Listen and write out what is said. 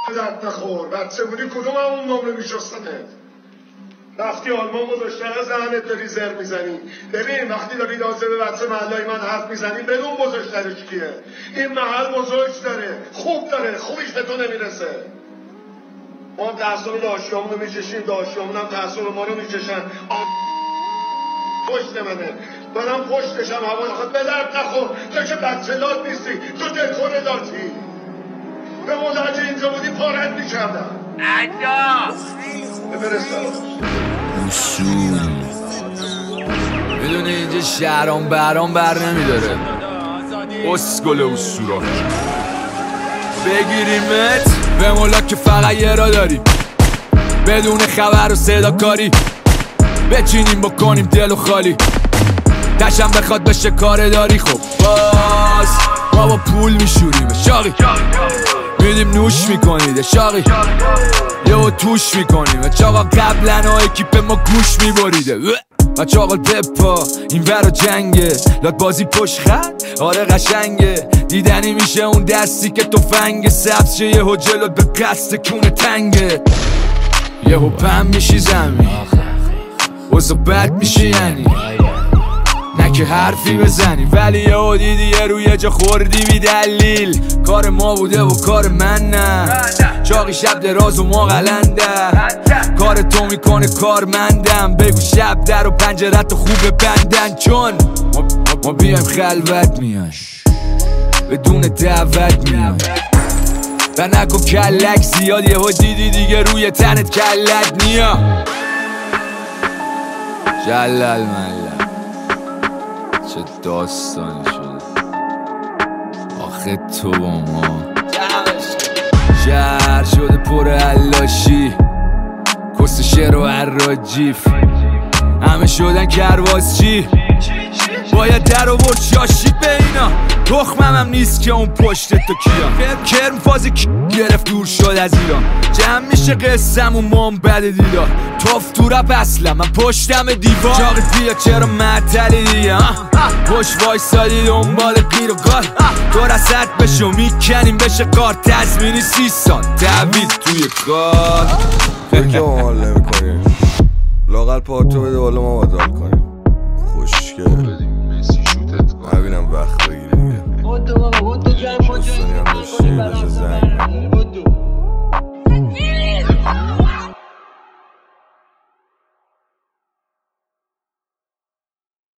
درد نخور بچه بودی کدوم همون نمره میشستنه وقتی آلمان بزرگتره زنت داری زر میزنی ببین وقتی داری دازه به بچه محلای من حرف میزنی بدون بزرگترش کیه این محل بزرگ داره خوب داره خوبیش به تو نمیرسه ما هم تحصیل داشتیامون رو میچشیم داشتیامون هم تحصیل ما رو میچشن پشت منم پشتشم هوا نخواد به درد نخور تو که بچه داد نیستی تو دلخور داتی به مدرج اینجا بودی پارت میکردم عجا اصول میدونی اینجا شهرام برام بر نمیداره اسکل اصولا بگیریمت به مولا که فقط یه را داریم بدون خبر و صدا کاری بچینیم بکنیم دل و خالی تشم بخواد بشه کار داری خب باز ما با پول میشوریم شاقی میدیم نوش میکنید شاقی یهو توش میکنیم چاقا قبلن ها اکیپ ما گوش میبریده و چاقال بپا این ور جنگه لات بازی پشت خط آره قشنگه دیدنی میشه اون دستی که تفنگ سبز شه یهو جلوت به قصد کونه تنگه یهو پم میشی زمین وزا بد میشه یعنی نه که حرفی بزنی ولی یهو دیدی یه روی جا خوردی بی دلیل کار ما بوده و کار من نه چاقی شب دراز و ما قلنده کار تو میکنه کارمندم بگو شب در و پنجرت خوب بندن چون ما بیایم خلوت میان بدون دعوت میان و نکن کلک زیاد یهو دیدی دیگه روی تنت کلت نیا جلل ملل چه داستانی شده آخه تو با ما شهر شده پر علاشی کست شعر و عراجیف همه شدن کروازچی باید در آورد شاشی به اینا تخمم هم نیست که اون پشت تو کیا کرم فازی گرفت دور شد از ایران جمع میشه قسم و من بد دیدار توف تو رپ اصلا من پشتم دیوار جاقی بیا چرا معطلی دیگه پشت وایسادی دنبال گیر و گار تو رسد بشو میکنیم بشه کار تزمینی 30 سال تحویل توی کار که ما حال نمی کنیم لاغل پارتو بده بالا ما باید حال کنیم خوشگل نبینم وقت بگیری دیگه دوستانی هم داشتی